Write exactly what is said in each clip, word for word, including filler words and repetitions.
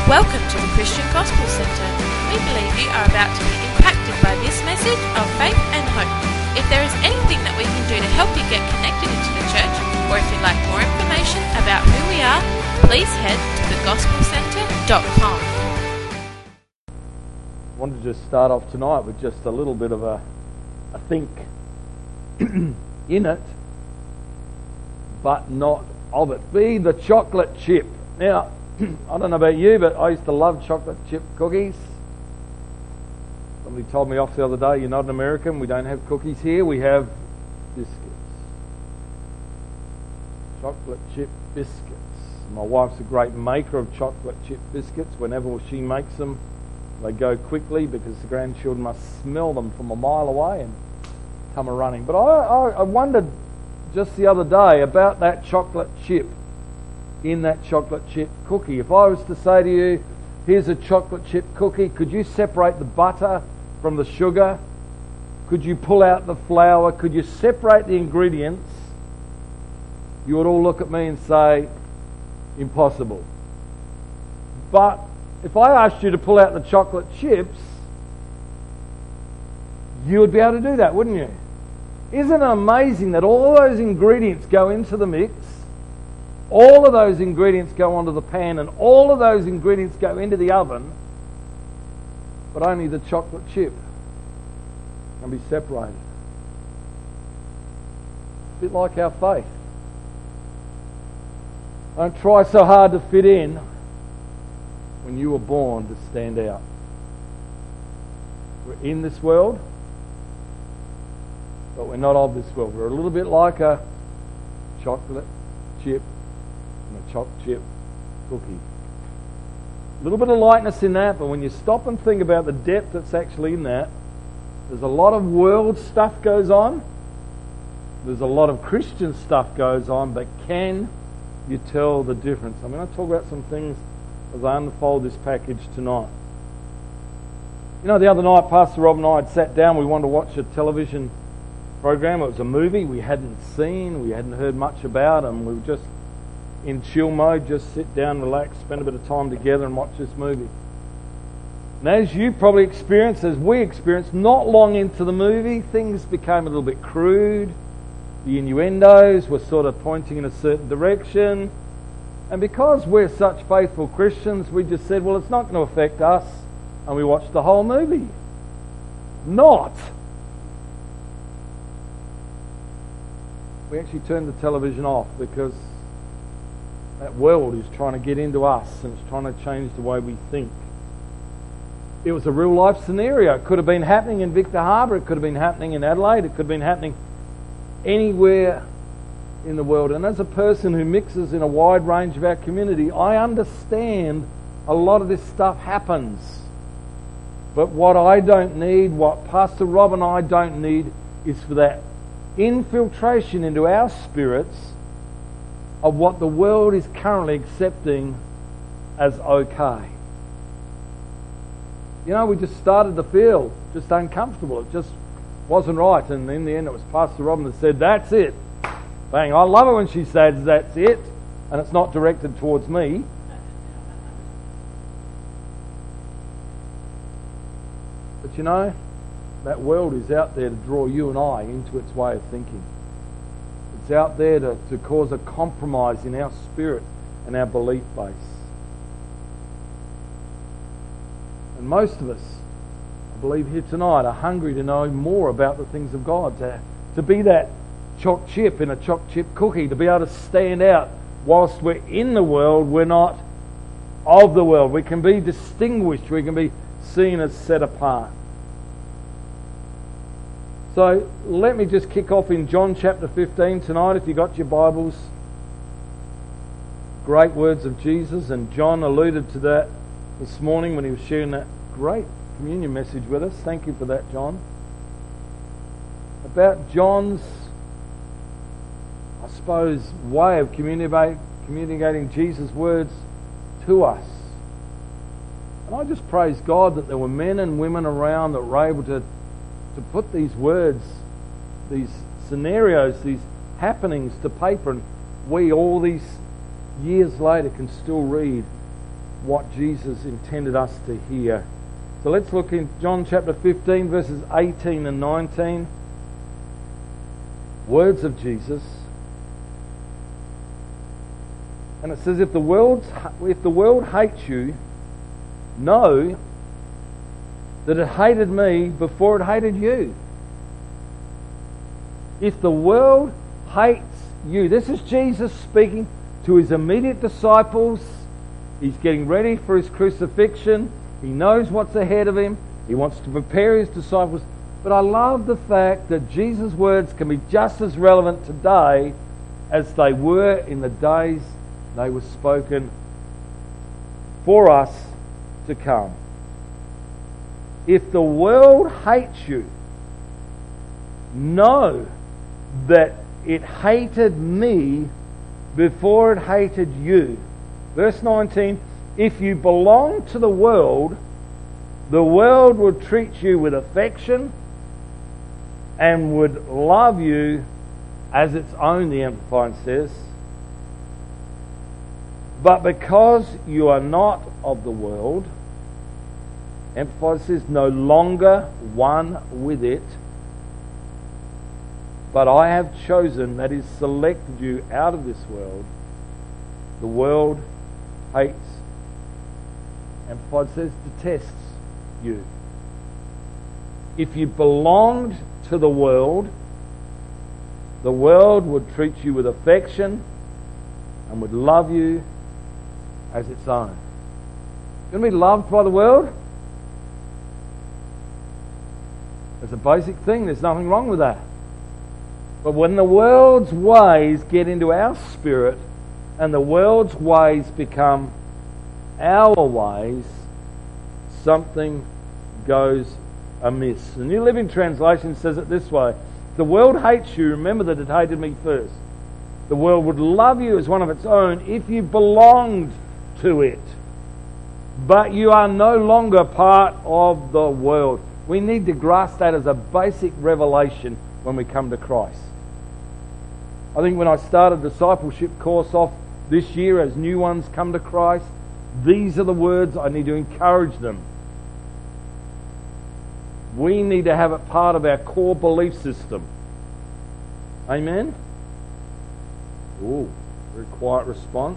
Welcome to the Christian Gospel Centre. We believe you are about to be impacted by this message of faith and hope. If there is anything that we can do to help you get connected into the church, or if you'd like more information about who we are, please head to the gospel centre dot com. I wanted to just start off tonight with just a little bit of a, a think in it, but not of it. Be the chocolate chip. Now, I don't know about you, but I used to love chocolate chip cookies. Somebody told me off the other day, you're not an American, we don't have cookies here, we have biscuits. Chocolate chip biscuits. My wife's a great maker of chocolate chip biscuits. Whenever she makes them, they go quickly because the grandchildren must smell them from a mile away and come a running. But I, I, I wondered just the other day about that chocolate chip in that chocolate chip cookie. If I was to say to you, here's a chocolate chip cookie, could you separate the butter from the sugar? Could you pull out the flour? Could you separate the ingredients? You would all look at me and say, impossible. But if I asked you to pull out the chocolate chips, you would be able to do that, wouldn't you? Isn't it amazing that all those ingredients go into the mix? All of those ingredients go onto the pan and all of those ingredients go into the oven, but only the chocolate chip can be separated. A bit like our faith. Don't try so hard to fit in when you were born to stand out. We're in this world, but we're not of this world. We're a little bit like a chocolate chip and a choc chip cookie. A little bit of lightness in that, but when you stop and think about the depth that's actually in that, there's a lot of world stuff goes on. There's a lot of Christian stuff goes on, but can you tell the difference? I'm going to talk about some things as I unfold this package tonight. You know, the other night, Pastor Rob and I had sat down. We wanted to watch a television program. It was a movie we hadn't seen, we hadn't heard much about, and we were just in chill mode, just sit down, relax, spend a bit of time together and watch this movie. And as you probably experienced, as we experienced, not long into the movie, things became a little bit crude. The innuendos were sort of pointing in a certain direction. And because we're such faithful Christians, we just said, well, it's not going to affect us. And we watched the whole movie. Not. We actually turned the television off because that world is trying to get into us and it's trying to change the way we think. It was a real life scenario. It could have been happening in Victor Harbor. It could have been happening in Adelaide. It could have been happening anywhere in the world. And as a person who mixes in a wide range of our community, I understand a lot of this stuff happens. But what I don't need, what Pastor Rob and I don't need, is for that infiltration into our spirits of what the world is currently accepting as okay. You know, we just started to feel just uncomfortable. It just wasn't right. And in the end, it was Pastor Robin that said, that's it. Bang. I love it when she says, that's it. And it's not directed towards me. But you know, that world is out there to draw you and I into its way of thinking. It's out there to, to cause a compromise in our spirit and our belief base. And most of us, I believe here tonight, are hungry to know more about the things of God, to, to be that choc chip in a choc chip cookie, to be able to stand out. Whilst we're in the world, we're not of the world. We can be distinguished, we can be seen as set apart. So let me just kick off in John chapter fifteen tonight, if you got your Bibles. Great words of Jesus, and John alluded to that this morning when he was sharing that great communion message with us. Thank you for that, John. About John's, I suppose, way of communicate, communicating Jesus' words to us. And I just praise God that there were men and women around that were able to to put these words, these scenarios, these happenings to paper, and we all these years later can still read what Jesus intended us to hear. So let's look in John chapter fifteen, verses eighteen and nineteen. Words of Jesus. And it says, if the world, if the world hates you, know that it hated me before it hated you. If the world hates you, this is Jesus speaking to his immediate disciples. He's getting ready for his crucifixion. He knows what's ahead of him. He wants to prepare his disciples. But I love the fact that Jesus' words can be just as relevant today as they were in the days they were spoken for us to come. If the world hates you, know that it hated me before it hated you. Verse nineteen, if you belong to the world, the world would treat you with affection and would love you as its own, the Amplified says. But because you are not of the world, Amplified says, no longer one with it, but I have chosen, that is, selected you out of this world. The world hates, Amplified says, detests you. If you belonged to the world, the world would treat you with affection and would love you as its own. You're going to be loved by the world? It's a basic thing. There's nothing wrong with that. But when the world's ways get into our spirit and the world's ways become our ways, something goes amiss. The New Living Translation says it this way: if the world hates you, remember that it hated me first. The world would love you as one of its own if you belonged to it. But you are no longer part of the world. We need to grasp that as a basic revelation when we come to Christ. I think when I started the discipleship course off this year, as new ones come to Christ, these are the words I need to encourage them. We need to have it part of our core belief system. Amen? Ooh, very quiet response.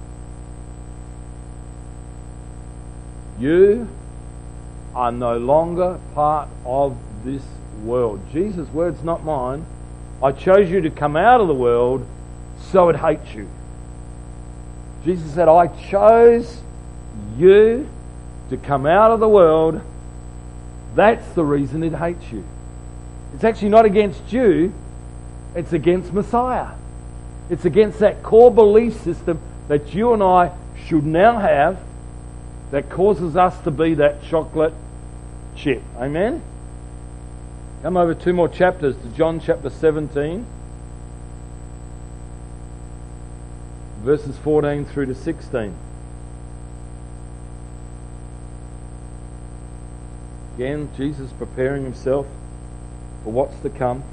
You are no longer part of this world. Jesus' words, not mine. I chose you to come out of the world, so it hates you. Jesus said, I chose you to come out of the world. That's the reason it hates you. It's actually not against you, it's against Messiah. It's against that core belief system that you and I should now have, that causes us to be that chocolate chip. Amen? Come over two more chapters to John chapter seventeen, verses fourteen through to sixteen. Again, Jesus preparing himself for what's to come.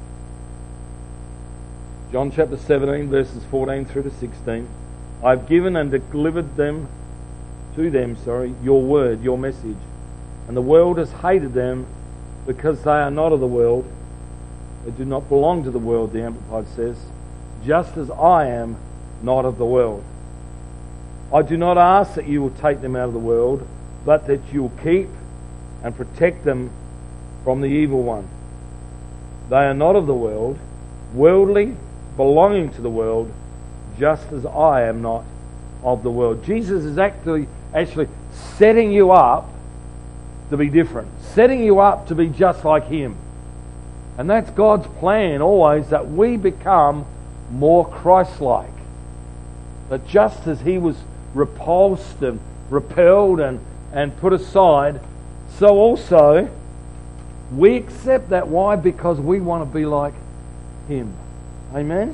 John chapter seventeen, verses fourteen through to sixteen. I've given and delivered them to them, sorry, your word, your message. And the world has hated them because they are not of the world. They do not belong to the world, the Amplified says, just as I am not of the world. I do not ask that you will take them out of the world, but that you will keep and protect them from the evil one. They are not of the world, worldly, belonging to the world, just as I am not of the world. Jesus is actually actually setting you up to be different, setting you up to be just like him. And that's God's plan always, that we become more Christ-like. That just as he was repulsed and repelled and, and put aside, so also we accept that. Why? Because we want to be like him. Amen?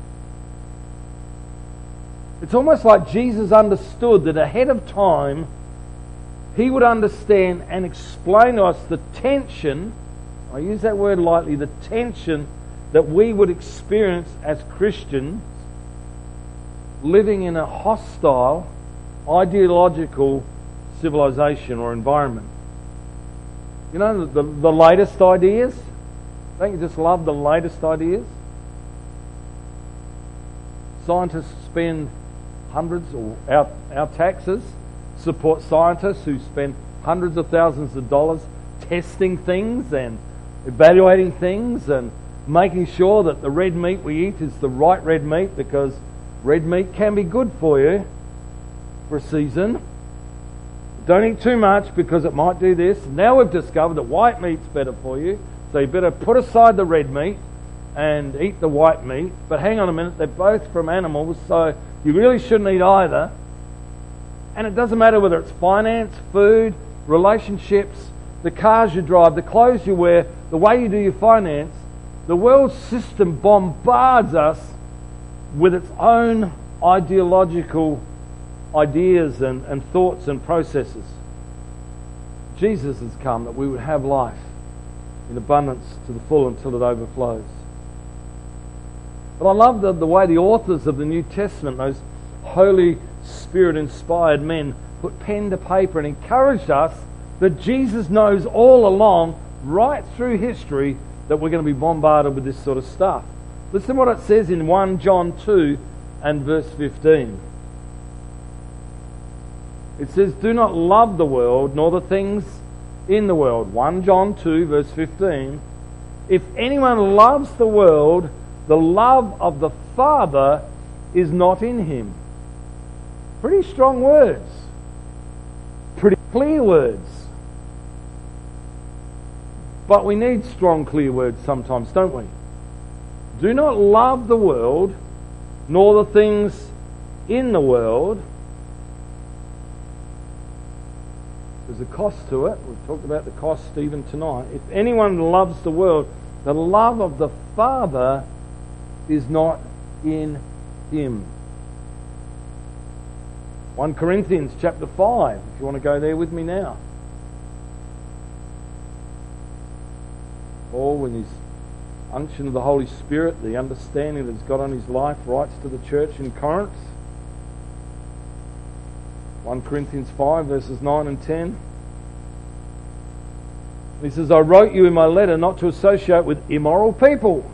It's almost like Jesus understood that ahead of time he would understand and explain to us the tension, I use that word lightly, the tension that we would experience as Christians living in a hostile ideological civilization or environment. You know, the, the latest ideas? Don't you just love the latest ideas? Scientists spend hundreds, or our, our taxes support scientists who spend hundreds of thousands of dollars testing things and evaluating things and making sure that the red meat we eat is the right red meat, because red meat can be good for you for a season. Don't eat too much because it might do this. Now we've discovered that white meat's better for you, so you better put aside the red meat and eat the white meat. But hang on a minute, they're both from animals, so you really shouldn't eat either. And it doesn't matter whether it's finance, food, relationships, the cars you drive, the clothes you wear, the way you do your finance. The world system bombards us with its own ideological ideas and, and thoughts and processes. Jesus has come that we would have life in abundance to the full until it overflows. But I love the, the way the authors of the New Testament, those Holy Spirit-inspired men, put pen to paper and encouraged us that Jesus knows all along, right through history, that we're going to be bombarded with this sort of stuff. Listen to what it says in First John two and verse fifteen. It says, "Do not love the world, nor the things in the world." First John two, verse fifteen. "If anyone loves the world, the love of the Father is not in him." Pretty strong words. Pretty clear words. But we need strong, clear words sometimes, don't we? Do not love the world, nor the things in the world. There's a cost to it. We've talked about the cost even tonight. If anyone loves the world, the love of the Father is not in him. First Corinthians chapter five, if you want to go there with me now. Paul, with his unction of the Holy Spirit, the understanding that he's got on his life, writes to the church in Corinth. First Corinthians five, verses nine and ten. He says, "I wrote you in my letter not to associate with immoral people."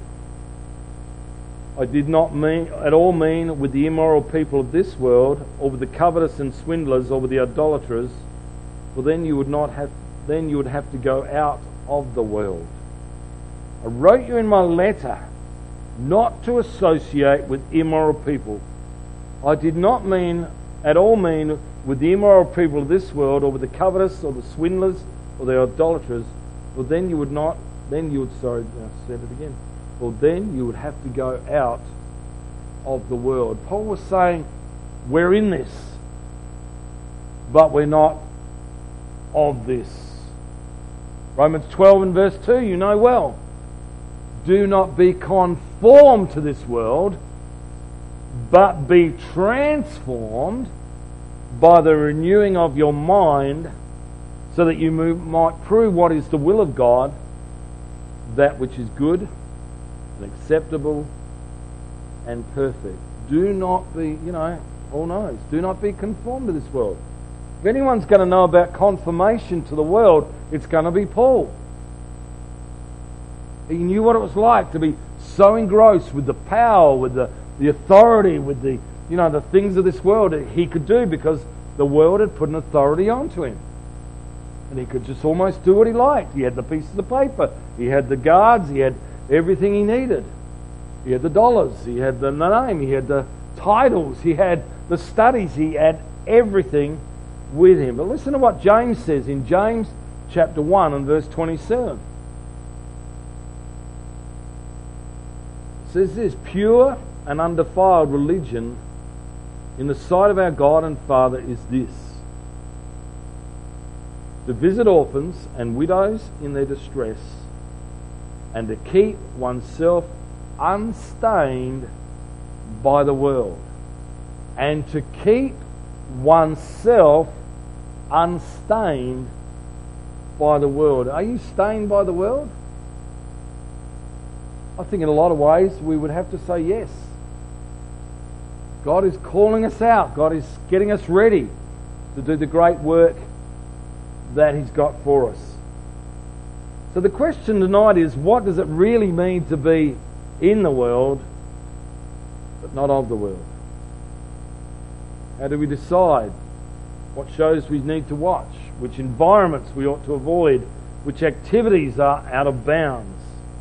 I did not mean at all mean with the immoral people of this world, or with the covetous and swindlers, or with the idolaters, for then you would not have then you would have to go out of the world. I wrote you in my letter not to associate with immoral people. I did not mean at all mean with the immoral people of this world, or with the covetous, or the swindlers, or the idolaters, for then you would not then you would sorry I said it again. Well, then you would have to go out of the world. Paul was saying, we're in this, but we're not of this. Romans twelve and verse two, you know well. Do not be conformed to this world, but be transformed by the renewing of your mind, so that you might prove what is the will of God, that which is good and acceptable and perfect. Do not be, you know, Paul knows, do not be conformed to this world. If anyone's going to know about conformation to the world, it's going to be Paul. He knew what it was like to be so engrossed with the power, with the, the authority, with the, you know, the things of this world that he could do, because the world had put an authority onto him. And he could just almost do what he liked. He had the pieces of paper, he had the guards, he had everything he needed. He had the dollars, he had the name, he had the titles, he had the studies, he had everything with him. But listen to what James says in James chapter one and verse twenty-seven. It says this: "Pure and undefiled religion in the sight of our God and Father is this, to visit orphans and widows in their distress, and to keep oneself unstained by the world." And to keep oneself unstained by the world. Are you stained by the world? I think in a lot of ways we would have to say yes. God is calling us out. God is getting us ready to do the great work that He's got for us. So the question tonight is, what does it really mean to be in the world but not of the world? How do we decide what shows we need to watch, which environments we ought to avoid, which activities are out of bounds?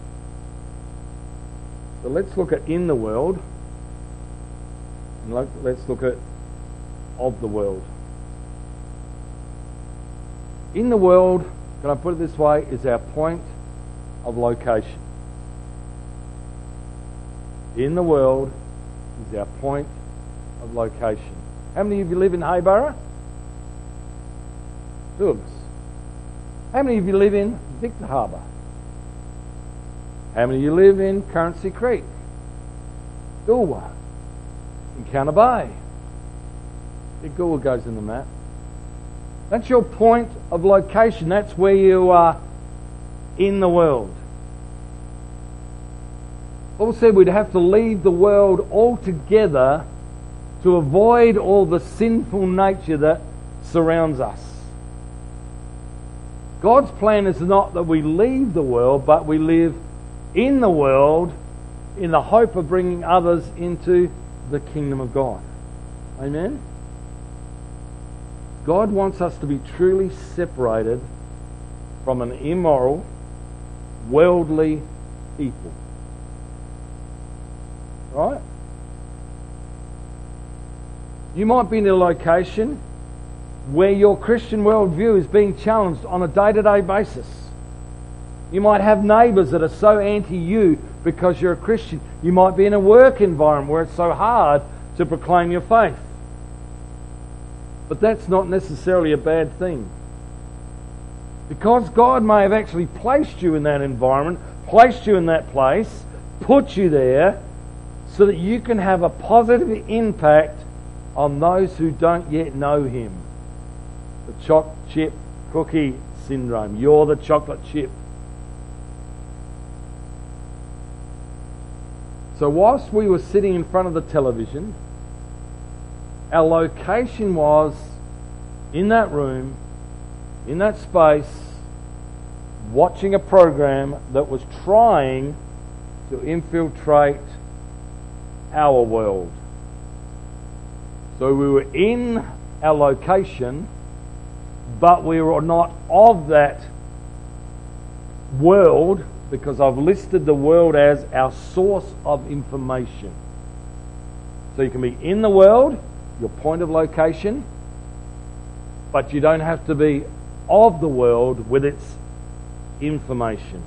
So let's look at in the world, and let's look at of the world. In the world, can I put it this way, is our point of location. In the world is our point of location. How many of you live in Hayborough? Two of us. How many of you live in Victor Harbour? How many of you live in Currency Creek? Goolwa? In Counter Bay? Yeah, Goolwa goes in the map. That's your point of location. That's where you are in the world. Paul said we'd have to leave the world altogether to avoid all the sinful nature that surrounds us. God's plan is not that we leave the world, but we live in the world in the hope of bringing others into the kingdom of God. Amen? God wants us to be truly separated from an immoral, worldly people. Right? You might be in a location where your Christian worldview is being challenged on a day-to-day basis. You might have neighbours that are so anti-you because you're a Christian. You might be in a work environment where it's so hard to proclaim your faith. But that's not necessarily a bad thing. Because God may have actually placed you in that environment, placed you in that place, put you there, so that you can have a positive impact on those who don't yet know Him. The choc chip cookie syndrome. You're the chocolate chip. So whilst we were sitting in front of the television, our location was in that room, in that space, watching a program that was trying to infiltrate our world. So we were in our location, but we were not of that world, because I've listed the world as our source of information. So you can be in the world, your point of location, but you don't have to be of the world with its information.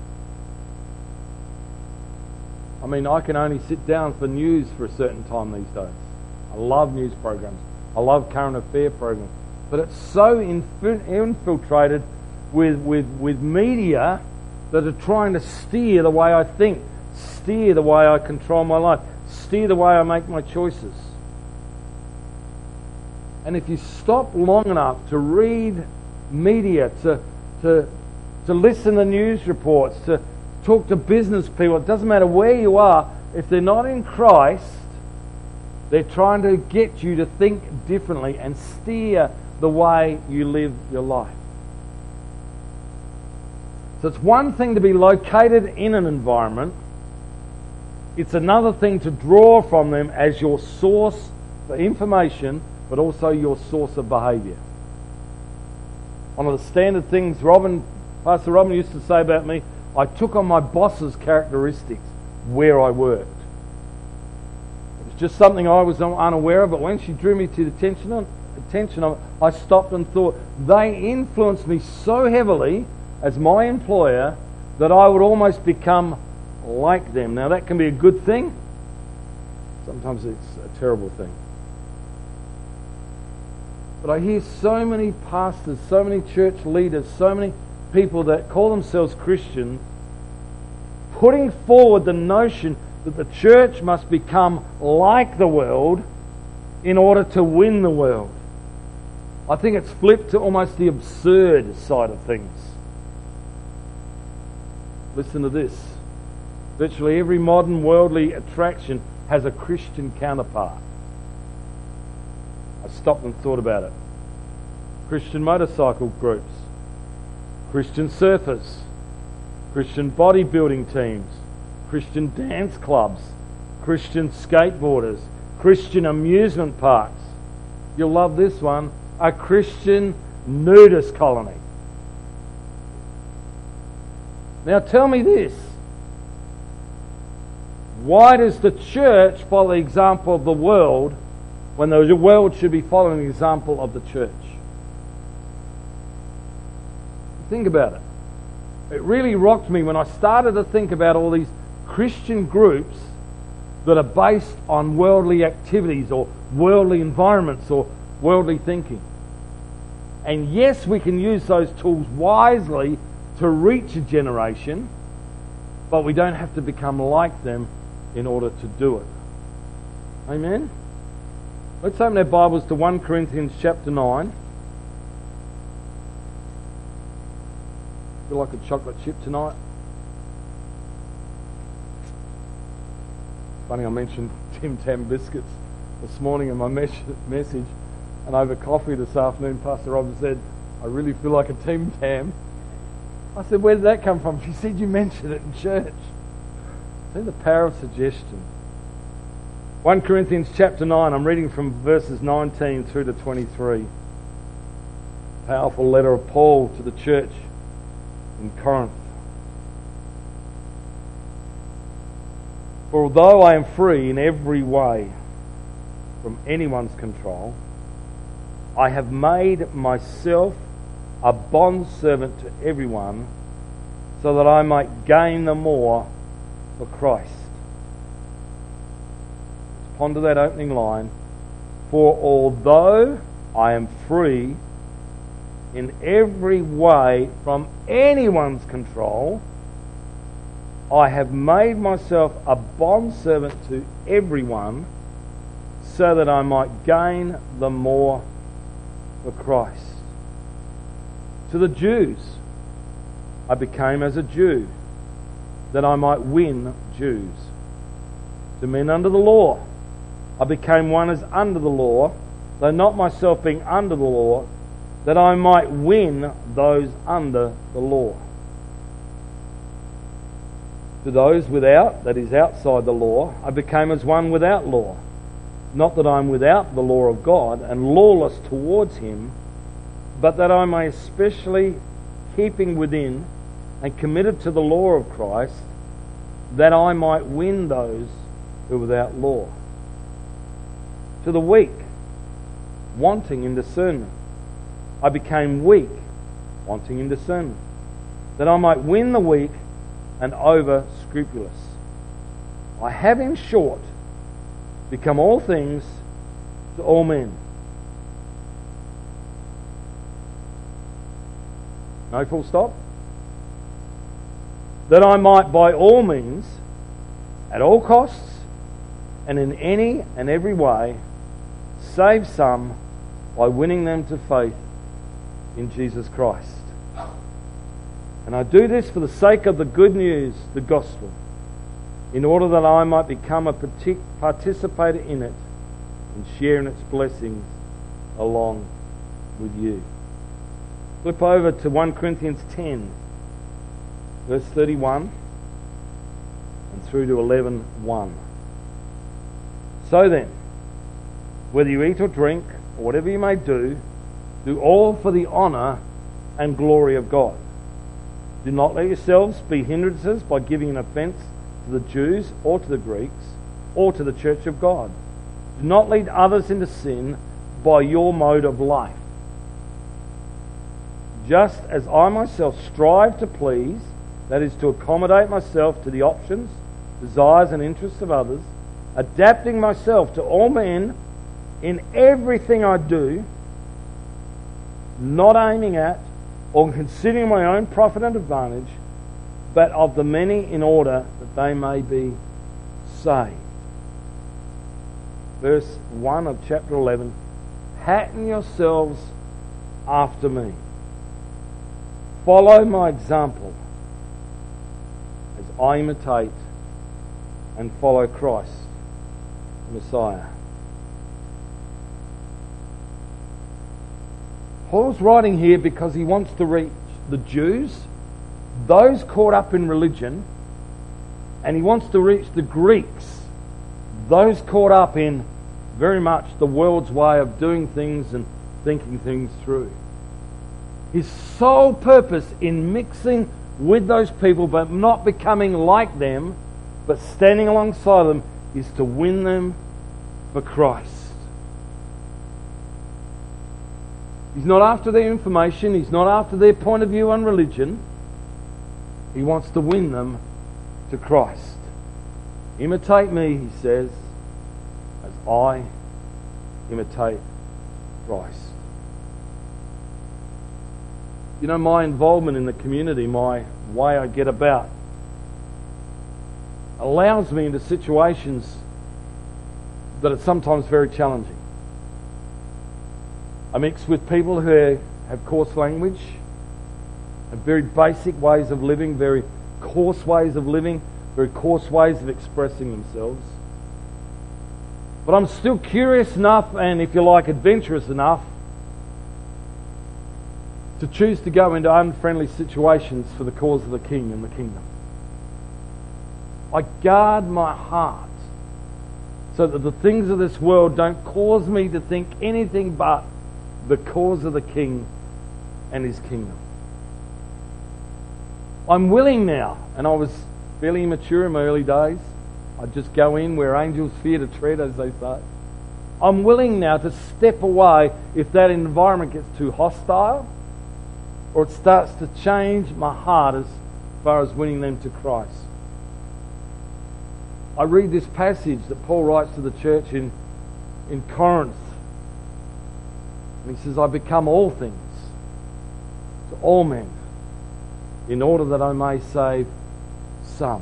I mean, I can only sit down for news for a certain time these days. I love news programs. I love current affair programs. But it's so infi- infiltrated with, with, with media that are trying to steer the way I think, steer the way I control my life, steer the way I make my choices. And if you stop long enough to read media, to, to, to listen to news reports, to talk to business people, it doesn't matter where you are, if they're not in Christ, they're trying to get you to think differently and steer the way you live your life. So it's one thing to be located in an environment. It's another thing to draw from them as your source for information, but also your source of behaviour. One of the standard things Robin, Pastor Robin used to say about me, I took on my boss's characteristics where I worked. It was just something I was unaware of, but when she drew me to the attention of, attention of it, I stopped and thought, they influenced me so heavily as my employer that I would almost become like them. Now that can be a good thing. Sometimes it's a terrible thing. But I hear so many pastors, so many church leaders, so many people that call themselves Christians putting forward the notion that the church must become like the world in order to win the world. I think it's flipped to almost the absurd side of things. Listen to this. Virtually every modern worldly attraction has a Christian counterpart. I stopped and thought about it. Christian motorcycle groups, Christian surfers, Christian bodybuilding teams, Christian dance clubs, Christian skateboarders, Christian amusement parks. You'll love this one, a Christian nudist colony. Now tell me this. Why does the church follow the example of the world when the world should be following the example of the church? Think about it. It really rocked me when I started to think about all these Christian groups that are based on worldly activities or worldly environments or worldly thinking. And yes, we can use those tools wisely to reach a generation, but we don't have to become like them in order to do it. Amen? Let's open our Bibles to First Corinthians chapter nine. Feel like a chocolate chip tonight. Funny, I mentioned Tim Tam biscuits this morning in my mes- message, and over coffee this afternoon, Pastor Rob said, "I really feel like a Tim Tam." I said, "Where did that come from?" She said, "You mentioned it in church." See the power of suggestion. First Corinthians chapter nine, I'm reading from verses nineteen through to twenty-three. Powerful letter of Paul to the church in Corinth. For although I am free in every way from anyone's control, I have made myself a bondservant to everyone so that I might gain the more for Christ. Let's ponder that opening line. For although I am free in every way from anyone's control, I have made myself a bondservant to everyone so that I might gain the more for Christ. To the Jews, I became as a Jew, that I might win Jews. To men under the law, I became one as under the law, though not myself being under the law, that I might win those under the law. To those without, that is outside the law, I became as one without law. Not that I am without the law of God and lawless towards him, but that I may especially keeping within and committed to the law of Christ, that I might win those who are without law. To the weak, wanting in discernment, I became weak, wanting in discernment, that I might win the weak and over scrupulous. I have, in short, become all things to all men. No full stop. That I might by all means, at all costs, and in any and every way, save some by winning them to faith in Jesus Christ. And I do this for the sake of the good news, the gospel, in order that I might become a partic- participator in it and share in its blessings along with you. Flip over to First Corinthians ten, verse thirty-one, and through to eleven one. So then, whether you eat or drink, or whatever you may do, do all for the honour and glory of God. Do not let yourselves be hindrances by giving an offence to the Jews or to the Greeks or to the church of God. Do not lead others into sin by your mode of life. Just as I myself strive to please, that is to accommodate myself to the options, desires and interests of others, adapting myself to all men in everything I do, not aiming at or considering my own profit and advantage, but of the many in order that they may be saved. Verse one of chapter eleven, pattern yourselves after me. Follow my example as I imitate and follow Christ, the Messiah. Paul's writing here because he wants to reach the Jews, those caught up in religion, and he wants to reach the Greeks, those caught up in very much the world's way of doing things and thinking things through. His sole purpose in mixing with those people but not becoming like them, but standing alongside them, is to win them for Christ. He's not after their information. He's not after their point of view on religion. He wants to win them to Christ. Imitate me, he says, as I imitate Christ. You know, my involvement in the community, my way I get about, allows me into situations that are sometimes very challenging. I mix with people who have coarse language, have very basic ways of living, very coarse ways of living, very coarse ways of expressing themselves. But I'm still curious enough, and if you like, adventurous enough, to choose to go into unfriendly situations for the cause of the King and the kingdom. I guard my heart so that the things of this world don't cause me to think anything but the cause of the King and his kingdom. I'm willing now, and I was fairly immature in my early days. I'd just go in where angels fear to tread, as they say. I'm willing now to step away if that environment gets too hostile, or it starts to change my heart as far as winning them to Christ. I read this passage that Paul writes to the church in, in Corinth. And he says, I become all things to all men in order that I may save some.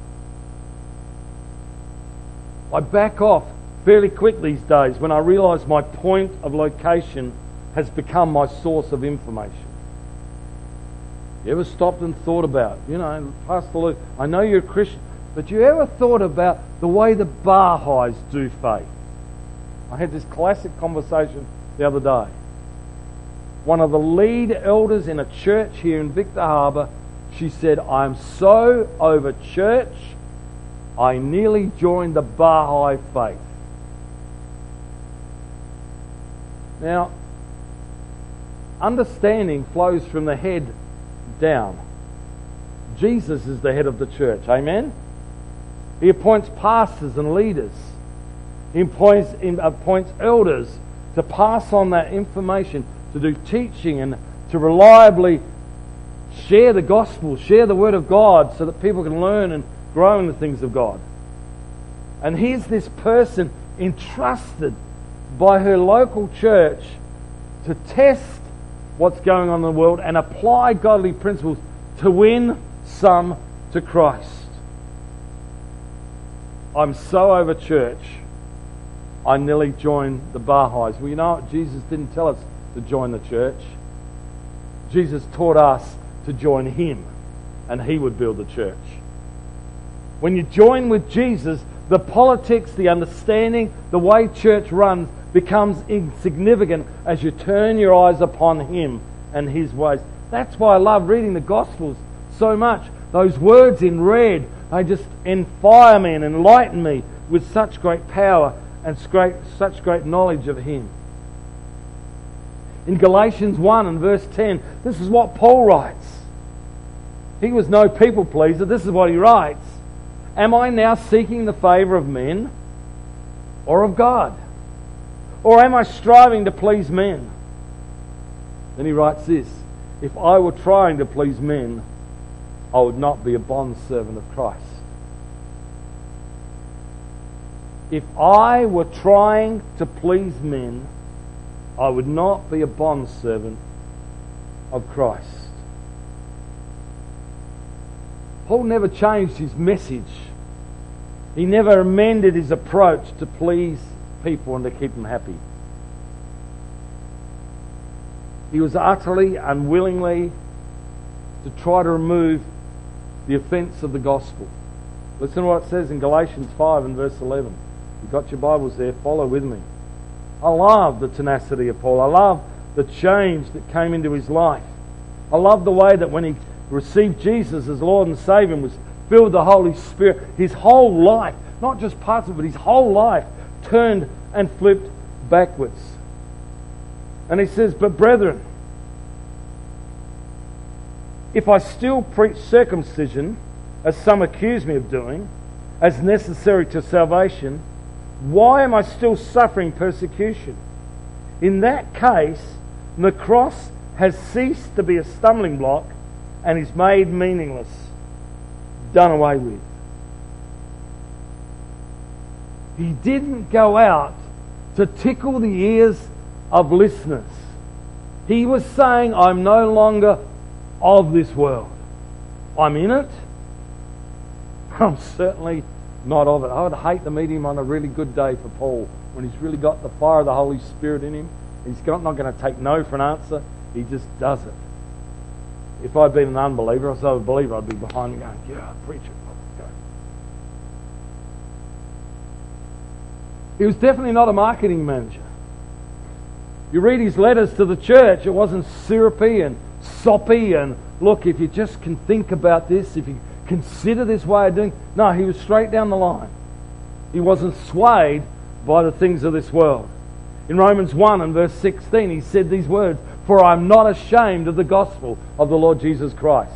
I back off fairly quick these days when I realise my point of location has become my source of information. You ever stopped and thought about, you know, Pastor Luke, I know you're a Christian, but you ever thought about the way the Baha'is do faith? I had this classic conversation the other day. One of the lead elders in a church here in Victor Harbor, she said, I'm so over church, I nearly joined the Baha'i faith. Now, understanding flows from the head down. Jesus is the head of the church. Amen? He appoints pastors and leaders. He appoints, he appoints elders to pass on that information, to do teaching and to reliably share the gospel, share the word of God so that people can learn and grow in the things of God. And here's this person entrusted by her local church to test what's going on in the world and apply godly principles to win some to Christ. I'm so over church, I nearly joined the Baha'is. Well, you know what? Jesus didn't tell us to join the church. Jesus taught us to join him, and he would build the church. When you join with Jesus, the politics, the understanding, the way church runs becomes insignificant as you turn your eyes upon him and his ways. That's why I love reading the Gospels so much. Those words in red, they just enfire me and enlighten me with such great power and great, such great knowledge of him. In Galatians one and verse ten, this is what Paul writes. He was no people pleaser. This is what he writes. Am I now seeking the favour of men or of God? Or am I striving to please men? Then he writes this. If I were trying to please men, I would not be a bondservant of Christ. If I were trying to please men, I would not be a bondservant of Christ. Paul never changed his message. He never amended his approach to please people and to keep them happy. He was utterly, unwillingly to try to remove the offence of the gospel. Listen to what it says in Galatians five and verse eleven. You've got your Bibles there, follow with me. I love the tenacity of Paul. I love the change that came into his life. I love the way that when he received Jesus as Lord and Saviour and was filled with the Holy Spirit, his whole life, not just parts of it, his whole life turned and flipped backwards. And he says, but brethren, if I still preach circumcision, as some accuse me of doing, as necessary to salvation, why am I still suffering persecution? In that case, the cross has ceased to be a stumbling block and is made meaningless, done away with. He didn't go out to tickle the ears of listeners. He was saying, I'm no longer of this world. I'm in it. I'm certainly not of it. I would hate to meet him on a really good day for Paul, when he's really got the fire of the Holy Spirit in him. He's not going to take no for an answer. He just does it. If I'd been an unbeliever, if I was a believer, I'd be behind him going, yeah, preach it. Go. He was definitely not a marketing manager. You read his letters to the church, it wasn't syrupy and soppy and, look, if you just can think about this, if you consider this way of doing... No, he was straight down the line. He wasn't swayed by the things of this world. In Romans one and verse sixteen, he said these words, for I am not ashamed of the gospel of the Lord Jesus Christ.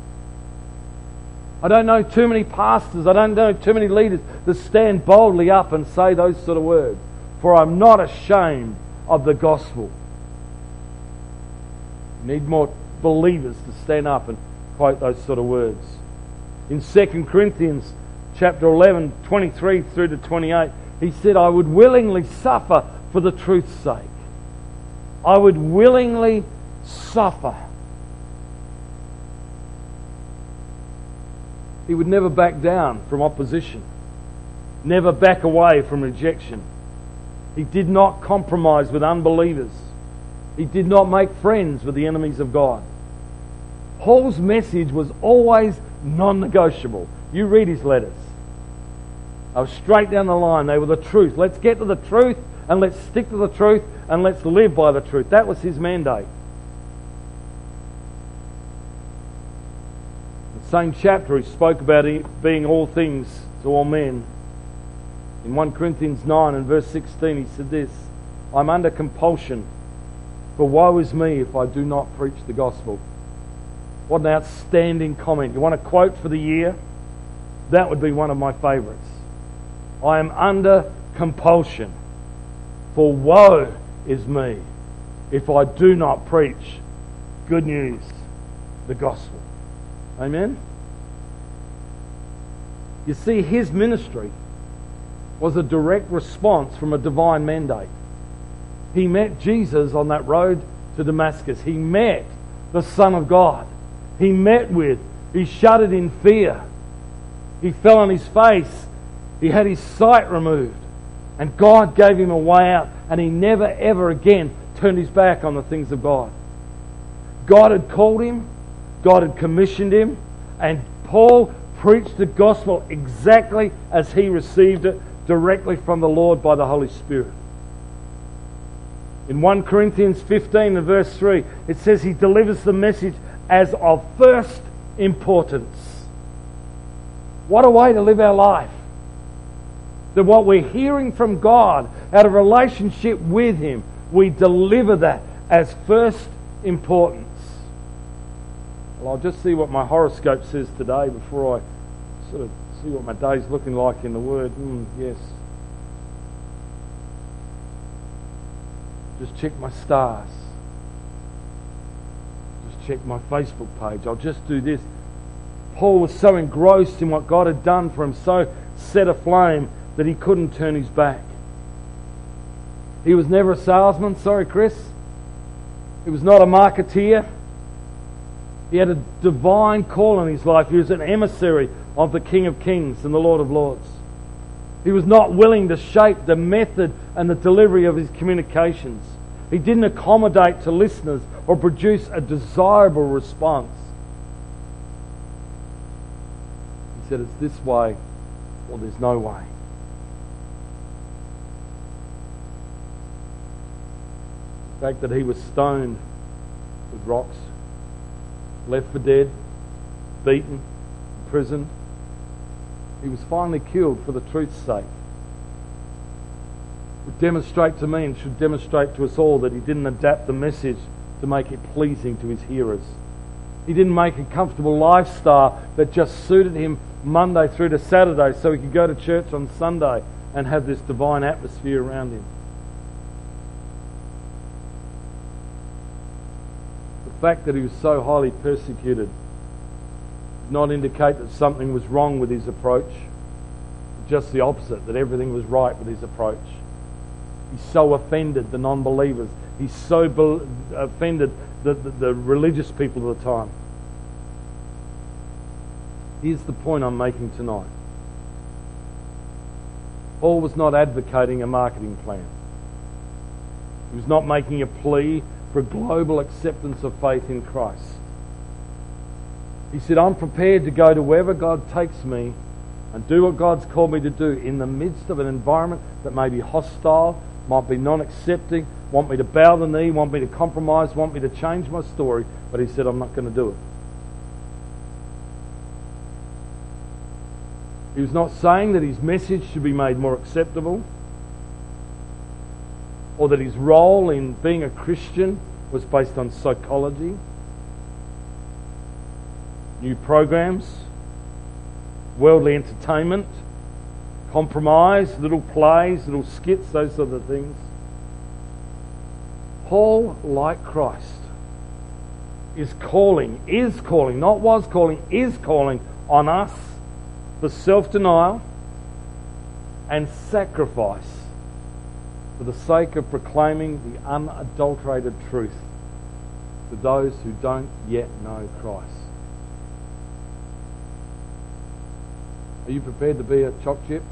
I don't know too many pastors, I don't know too many leaders that stand boldly up and say those sort of words. For I'm not ashamed of the gospel. We need more believers to stand up and quote those sort of words. In Second Corinthians chapter eleven, twenty-three through to twenty-eight, he said, I would willingly suffer for the truth's sake. I would willingly suffer. He would never back down from opposition, never back away from rejection. He did not compromise with unbelievers. He did not make friends with the enemies of God. Paul's message was always non-negotiable. You read his letters. They were straight down the line. They were the truth. Let's get to the truth and let's stick to the truth and let's live by the truth. That was his mandate. The same chapter he spoke about being all things to all men. In First Corinthians nine and verse sixteen he said this, I'm under compulsion, for woe is me if I do not preach the gospel. What an outstanding comment. You want a quote for the year? That would be one of my favourites. I am under compulsion, for woe is me if I do not preach good news, the gospel. Amen? You see, his ministry was a direct response from a divine mandate. He met Jesus on that road to Damascus. He met the Son of God. He met with, he shuddered in fear. He fell on his face. He had his sight removed. And God gave him a way out. And he never ever again turned his back on the things of God. God had called him. God had commissioned him. And Paul preached the gospel exactly as he received it, directly from the Lord by the Holy Spirit. In First Corinthians fifteen and verse three, it says he delivers the message as of first importance. What a way to live our life. That what we're hearing from God out of relationship with Him, we deliver that as first importance. Well, I'll just see what my horoscope says today before I sort of see what my day's looking like in the Word. Mm, yes. Just check my stars. Just check my Facebook page. I'll just do this. Paul was so engrossed in what God had done for him, so set aflame, that he couldn't turn his back. He was never a salesman. Sorry, Chris. He was not a marketeer. He had a divine call in his life. He was an emissary of the King of Kings and the Lord of Lords. He was not willing to shape the method and the delivery of his communications. He didn't accommodate to listeners or produce a desirable response. He said, it's this way or there's no way. The fact that he was stoned with rocks, left for dead, beaten, imprisoned. He was finally killed for the truth's sake. Would demonstrate to me and should demonstrate to us all that he didn't adapt the message to make it pleasing to his hearers. He didn't make a comfortable lifestyle that just suited him Monday through to Saturday so he could go to church on Sunday and have this divine atmosphere around him. The fact that he was so highly persecuted did not indicate that something was wrong with his approach. Just the opposite, that everything was right with his approach. He so offended the non-believers. He so be- offended the, the, the religious people of the time. Here's the point I'm making tonight. Paul was not advocating a marketing plan. He was not making a plea for a global acceptance of faith in Christ. He said, I'm prepared to go to wherever God takes me and do what God's called me to do in the midst of an environment that may be hostile, might be non-accepting, want me to bow the knee, want me to compromise, want me to change my story. But he said, I'm not going to do it. He was not saying that his message should be made more acceptable, or that his role in being a Christian was based on psychology, new programs, worldly entertainment, compromise, little plays, little skits, those sort of things. Paul, like Christ, is calling, is calling, not was calling, is calling on us for self-denial and sacrifice for the sake of proclaiming the unadulterated truth to those who don't yet know Christ. Are you prepared to be a choc chip?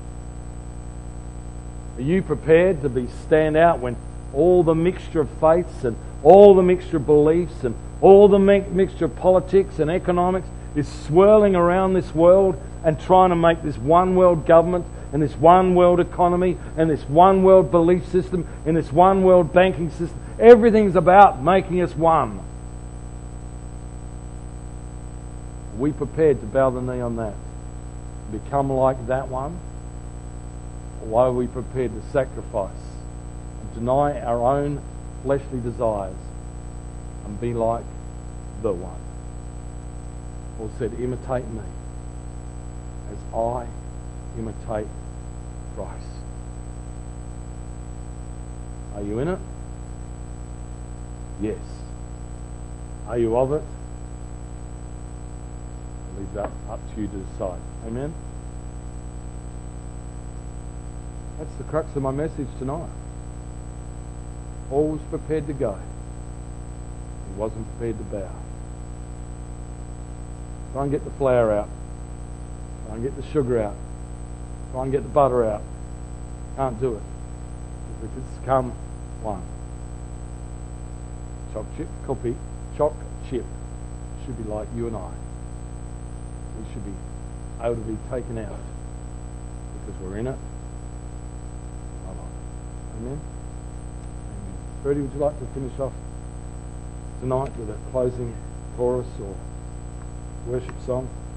Are you prepared to be stand out when all the mixture of faiths and all the mixture of beliefs and all the mi- mixture of politics and economics is swirling around this world and trying to make this one world government and this one world economy and this one world belief system and this one world banking system? Everything's about making us one. Are we prepared to bow the knee on that? Become like that one? Or why are we prepared to sacrifice and deny our own fleshly desires and be like the one? Paul said, imitate me as I imitate Christ. Are you in it? Yes. Are you of it? I'll leave that up to you to decide. Amen? That's the crux of my message tonight. Paul was prepared to go. He wasn't prepared to bow. Try and get the flour out. Try and get the sugar out. Try and get the butter out. Can't do it. If it's come one. Choc chip copy. Choc chip should be like you and I. We should be able to be taken out because we're in it. I like it. Amen? Amen. Freddie, would you like to finish off tonight with a closing chorus or worship song?